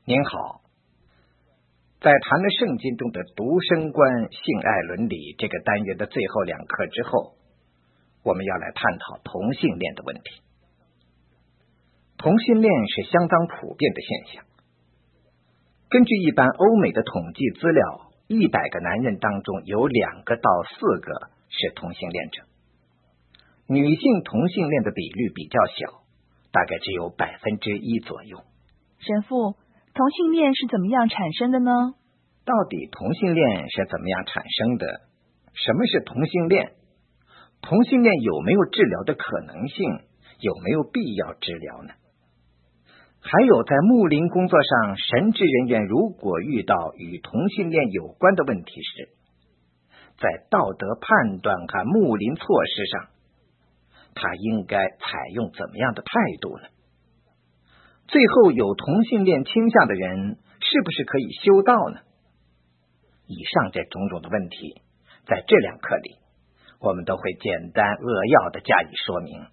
您好，在谈了圣经中的独生观、性爱伦理这个单元的最后2课之后，我们要来探讨同性恋的问题。同性恋是相当普遍的现象。根据一般欧美的统计资料，100个男人当中有2个到4个是同性恋者。女性同性恋的比率比较小，大概只有1%左右。 神父，同性恋是怎么样产生的呢？ 到底同性恋是怎么样产生的？什么是同性恋？同性恋有没有治疗的可能性？有没有必要治疗呢？还有，在牧灵工作上，神职人员如果遇到与同性恋有关的问题时，在道德判断和牧灵措施上，他应该采用怎么样的态度呢？最后，有同性恋倾向的人是不是可以修道呢？以上这种种的问题，在这2课里，我们都会简单扼要的加以说明。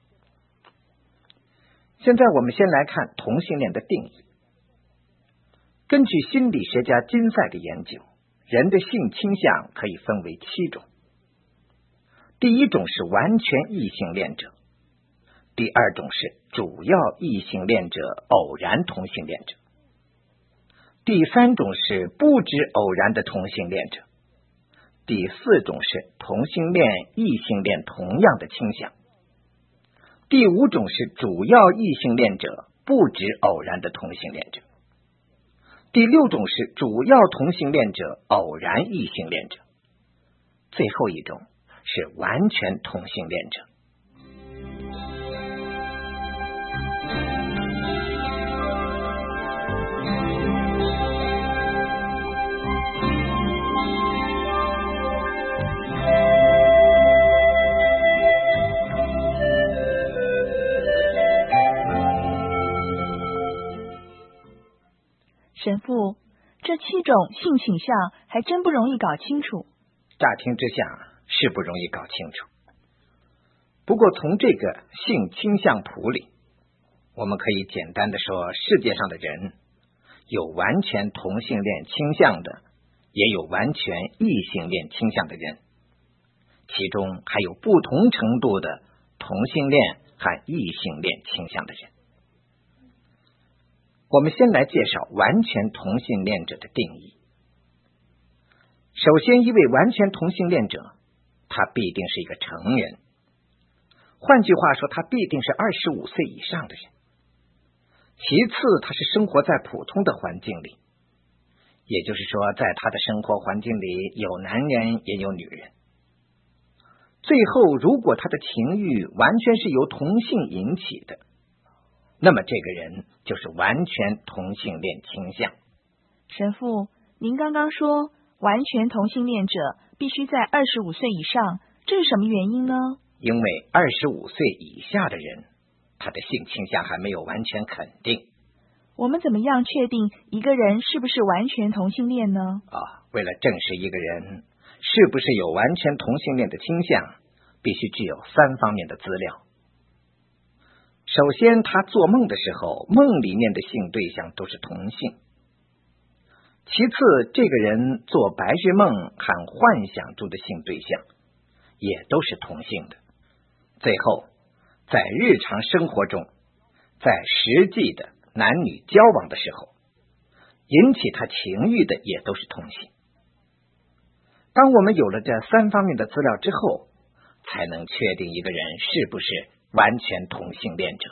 现在我们先来看同性恋的定义。根据心理学家金赛的研究，人的性倾向可以分为7种。第1种是完全异性恋者，第2种是主要异性恋者偶然同性恋者，第3种是不知偶然的同性恋者，第4种是同性恋异性恋同样的倾向，第5种是主要异性恋者不知偶然的同性恋者，第6种是主要同性恋者偶然异性恋者，最后一种是完全同性恋者。 神父，这7种性倾向还真不容易搞清楚。 乍听之下是不容易搞清楚。不过从这个性倾向谱里，我们可以简单的说，世界上的人有完全同性恋倾向的，也有完全异性恋倾向的人，其中还有不同程度的同性恋和异性恋倾向的人。我们先来介绍完全同性恋者的定义。首先，一位完全同性恋者，他必定是一个成人，换句话说，他必定是25岁以上的人。其次，他是生活在普通的环境里，也就是说，在他的生活环境里有男人也有女人。最后，如果他的情欲完全是由同性引起的，那么这个人就是完全同性恋倾向。 神父，您刚刚说完全同性恋者必须在25岁以上，这是什么原因呢？ 因为25岁以下的人，他的性倾向还没有完全肯定。 我们怎么样确定一个人是不是完全同性恋呢？ 为了证实一个人是不是有完全同性恋的倾向，必须具有3方面的资料。首先，他做梦的时候，梦里面的性对象都是同性。其次，这个人做白日梦和幻想中的性对象也都是同性的。最后，在日常生活中，在实际的男女交往的时候，引起他情欲的也都是同性。当我们有了这3方面的资料之后，才能确定一个人是不是完全同性恋者。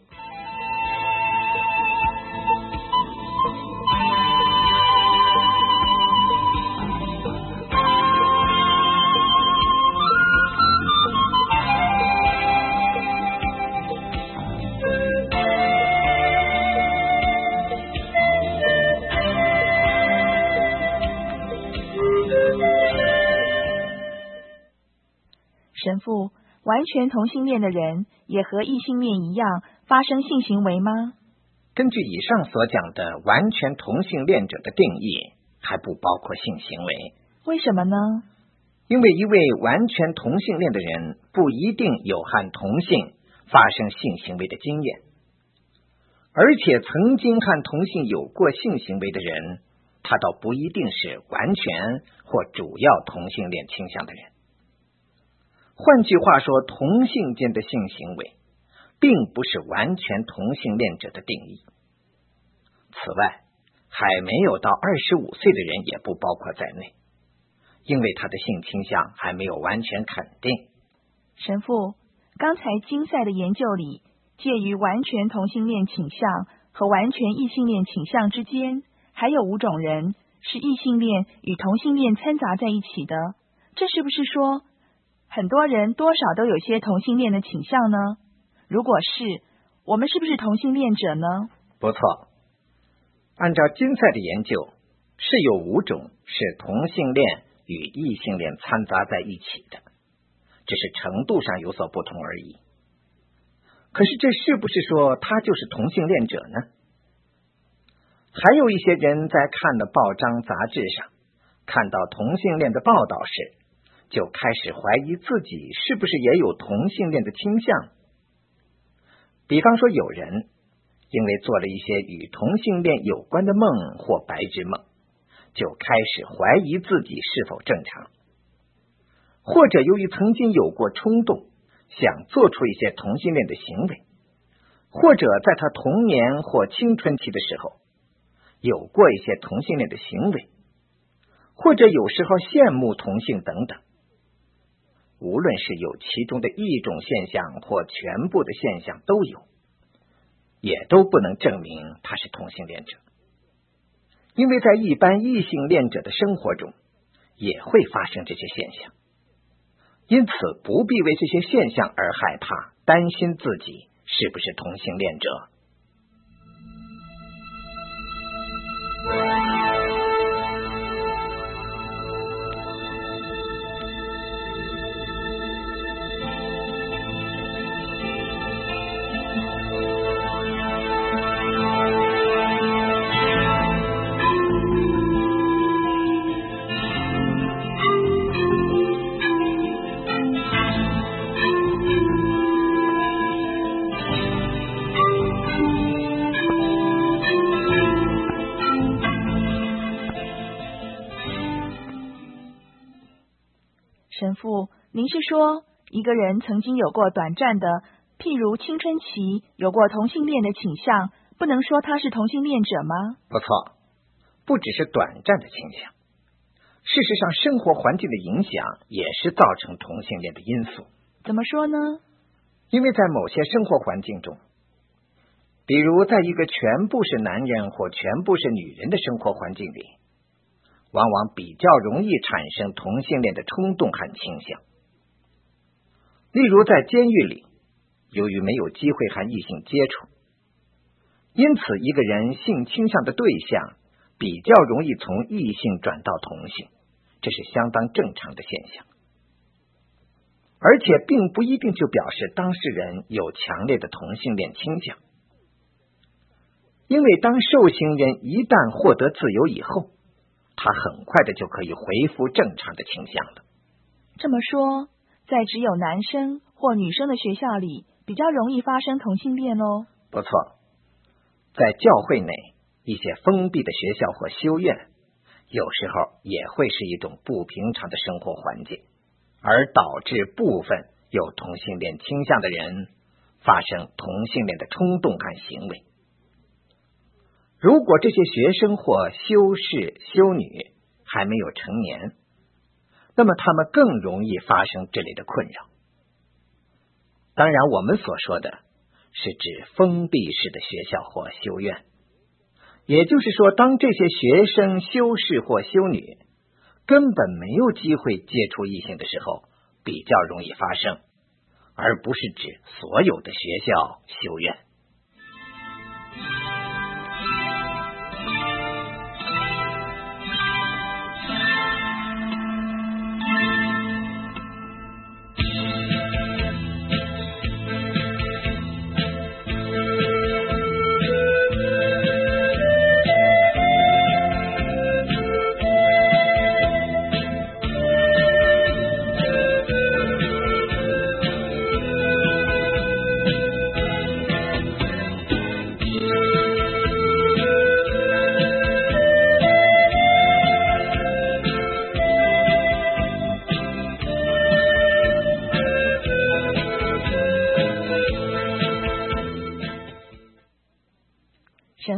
神父，完全同性恋的人也和异性恋一样发生性行为吗？ 根据以上所讲的完全同性恋者的定义，还不包括性行为。 为什么呢？ 因为一位完全同性恋的人不一定有和同性发生性行为的经验， 而且曾经和同性有过性行为的人，他倒不一定是完全或主要同性恋倾向的人。换句话说，同性间的性行为并不是完全同性恋者的定义。此外，还没有到25岁的人也不包括在内，因为他的性倾向还没有完全肯定。 神父，刚才金赛的研究里，介于完全同性恋倾向和完全异性恋倾向之间，还有5种人是异性恋与同性恋掺杂在一起的。这是不是说，很多人多少都有些同性恋的倾向呢？如果是，我们是不是同性恋者呢？ 不错，按照金赛的研究，是有5种是同性恋与异性恋掺杂在一起的，只是程度上有所不同而已。可是这是不是说他就是同性恋者呢？还有一些人在看了报章杂志上看到同性恋的报道时，就开始怀疑自己是不是也有同性恋的倾向。比方说，有人因为做了一些与同性恋有关的梦或白日梦，就开始怀疑自己是否正常，或者由于曾经有过冲动，想做出一些同性恋的行为，或者在他童年或青春期的时候有过一些同性恋的行为，或者有时候羡慕同性等等。无论是有其中的一种现象或全部的现象都有，也都不能证明他是同性恋者。因为在一般异性恋者的生活中也会发生这些现象，因此不必为这些现象而害怕，担心自己是不是同性恋者。 神父，您是说一个人曾经有过短暂的，譬如青春期有过同性恋的倾向，不能说他是同性恋者吗？ 不错，不只是短暂的倾向，事实上生活环境的影响也是造成同性恋的因素。 怎么说呢？ 因为在某些生活环境中，比如在一个全部是男人或全部是女人的生活环境里，往往比较容易产生同性恋的冲动和倾向。例如在监狱里，由于没有机会和异性接触，因此一个人性倾向的对象比较容易从异性转到同性，这是相当正常的现象。而且并不一定就表示当事人有强烈的同性恋倾向，因为当受刑人一旦获得自由以后，他很快的就可以恢复正常的倾向了。 这么说，在只有男生或女生的学校里，比较容易发生同性恋哦。 不错，在教会内一些封闭的学校或修院，有时候也会是一种不平常的生活环境，而导致部分有同性恋倾向的人发生同性恋的冲动和行为。如果这些学生或修士、修女还没有成年，那么他们更容易发生这类的困扰。当然，我们所说的是指封闭式的学校或修院，也就是说，当这些学生、修士或修女根本没有机会接触异性的时候，比较容易发生，而不是指所有的学校、修院。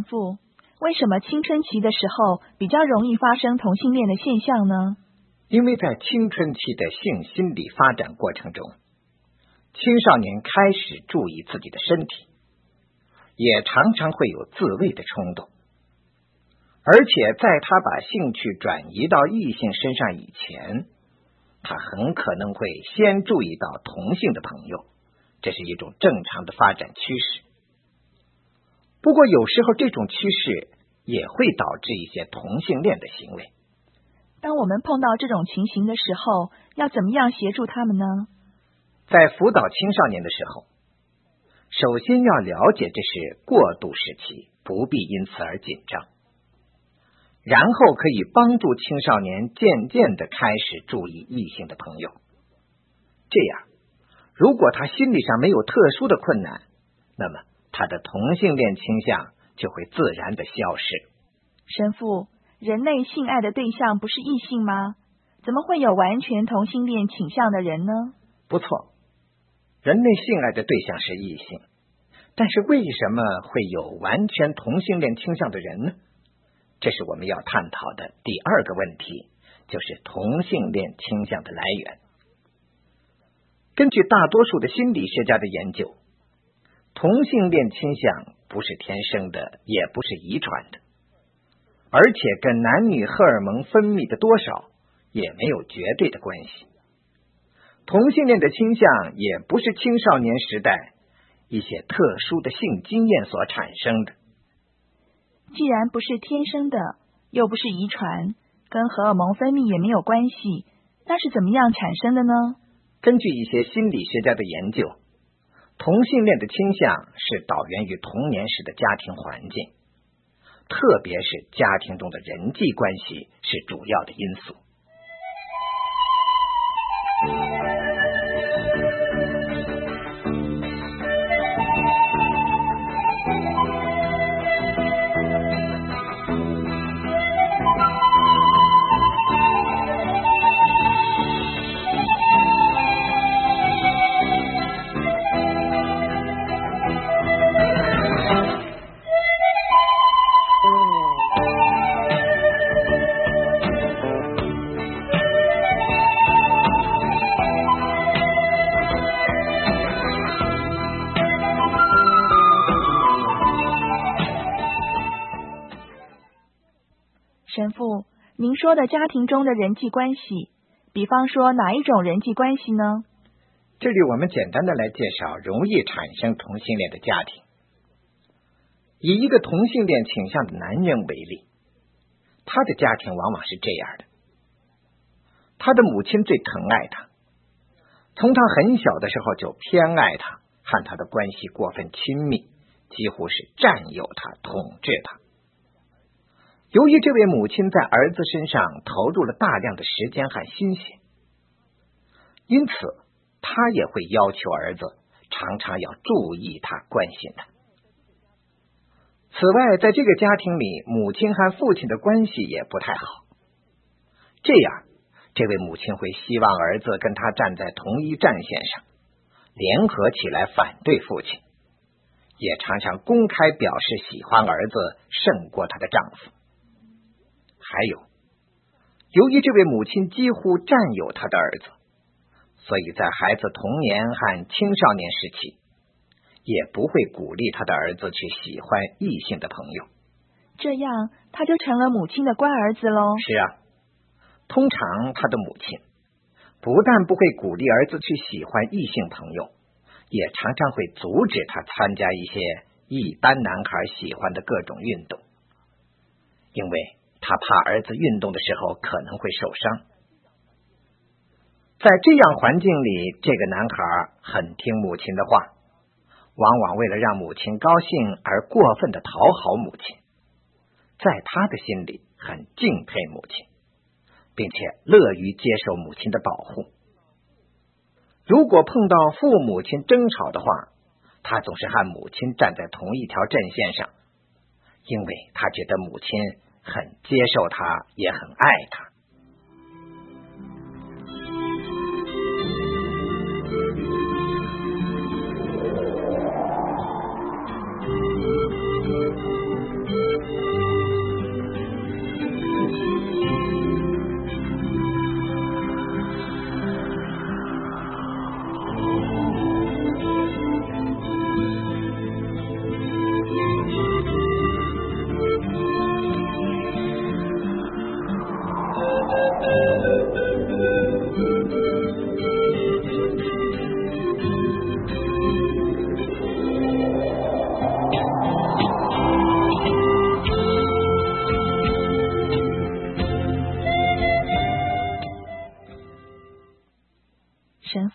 父，为什么青春期的时候比较容易发生同性恋的现象呢？ 因为在青春期的性心理发展过程中，青少年开始注意自己的身体，也常常会有自慰的冲动，而且在他把兴趣转移到异性身上以前，他很可能会先注意到同性的朋友，这是一种正常的发展趋势。不过有时候这种趋势也会导致一些同性恋的行为。 当我们碰到这种情形的时候，要怎么样协助他们呢？ 在辅导青少年的时候，首先要了解这是过渡时期，不必因此而紧张，然后可以帮助青少年渐渐地开始注意异性的朋友。这样，如果他心理上没有特殊的困难，那么他的同性恋倾向就会自然地消失。 神父，人类性爱的对象不是异性吗？怎么会有完全同性恋倾向的人呢？ 不错，人类性爱的对象是异性，但是为什么会有完全同性恋倾向的人呢？这是我们要探讨的第二个问题，就是同性恋倾向的来源。根据大多数的心理学家的研究，同性恋倾向不是天生的，也不是遗传的，而且跟男女荷尔蒙分泌的多少也没有绝对的关系。同性恋的倾向也不是青少年时代一些特殊的性经验所产生的。 既然不是天生的，又不是遗传，跟荷尔蒙分泌也没有关系，那是怎么样产生的呢？ 根据一些心理学家的研究，同性恋的倾向是导源于童年时的家庭环境，特别是家庭中的人际关系是主要的因素。 神父，您说的家庭中的人际关系，比方说哪一种人际关系呢？ 这里我们简单的来介绍容易产生同性恋的家庭。以一个同性恋倾向的男人为例，他的家庭往往是这样的：他的母亲最疼爱他，从他很小的时候就偏爱他，和他的关系过分亲密，几乎是占有他、统治他。由于这位母亲在儿子身上投入了大量的时间和心血，因此他也会要求儿子常常要注意他、关心他。此外，在这个家庭里，母亲和父亲的关系也不太好，这样这位母亲会希望儿子跟他站在同一战线上，联合起来反对父亲，也常常公开表示喜欢儿子胜过她的丈夫。还有，由于这位母亲几乎占有她的儿子，所以在孩子童年和青少年时期，也不会鼓励他的儿子去喜欢异性的朋友。 这样他就成了母亲的乖儿子喽。 是啊，通常他的母亲不但不会鼓励儿子去喜欢异性朋友，也常常会阻止他参加一些一般男孩喜欢的各种运动，因为他怕儿子运动的时候可能会受伤。在这样环境里，这个男孩很听母亲的话，往往为了让母亲高兴而过分的讨好母亲，在他的心里很敬佩母亲，并且乐于接受母亲的保护。如果碰到父母亲争吵的话，他总是和母亲站在同一条阵线上，因为他觉得母亲很接受他，也很爱他。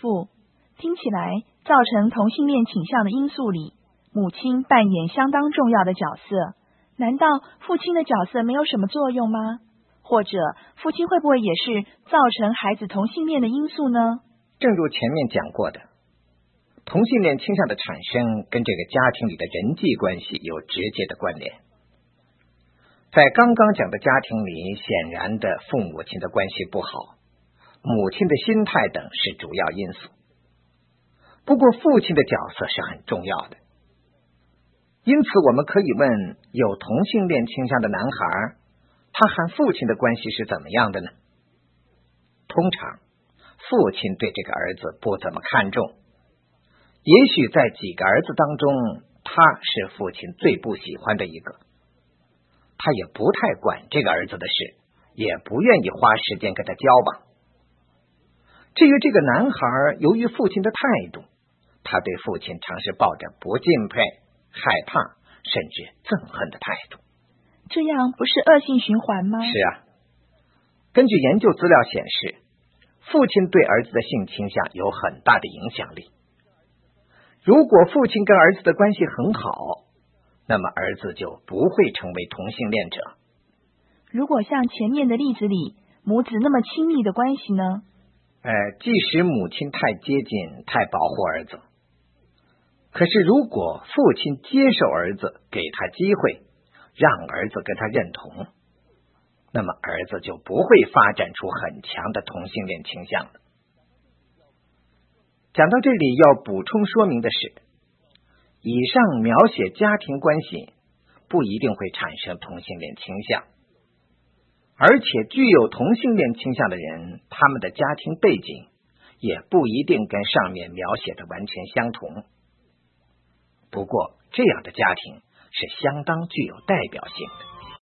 父，听起来造成同性恋倾向的因素里，母亲扮演相当重要的角色。难道父亲的角色没有什么作用吗？或者父亲会不会也是造成孩子同性恋的因素呢？ 正如前面讲过的，同性恋倾向的产生跟这个家庭里的人际关系有直接的关联。在刚刚讲的家庭里，显然的父母亲的关系不好，母亲的心态等是主要因素。不过父亲的角色是很重要的。因此我们可以问，有同性恋倾向的男孩，他和父亲的关系是怎么样的呢？通常父亲对这个儿子不怎么看重，也许在几个儿子当中，他是父亲最不喜欢的一个。他也不太管这个儿子的事，也不愿意花时间跟他交往。至于这个男孩，由于父亲的态度，他对父亲常是抱着不敬佩、害怕甚至憎恨的态度。 这样不是恶性循环吗？ 是啊，根据研究资料显示，父亲对儿子的性倾向有很大的影响力。如果父亲跟儿子的关系很好，那么儿子就不会成为同性恋者。 如果像前面的例子里，母子那么亲密的关系呢？ 即使母亲太接近、太保护儿子，可是如果父亲接受儿子，给他机会，让儿子跟他认同，那么儿子就不会发展出很强的同性恋倾向了。讲到这里，要补充说明的是，以上描写家庭关系不一定会产生同性恋倾向，而且具有同性恋倾向的人，他们的家庭背景也不一定跟上面描写的完全相同。不过这样的家庭是相当具有代表性的。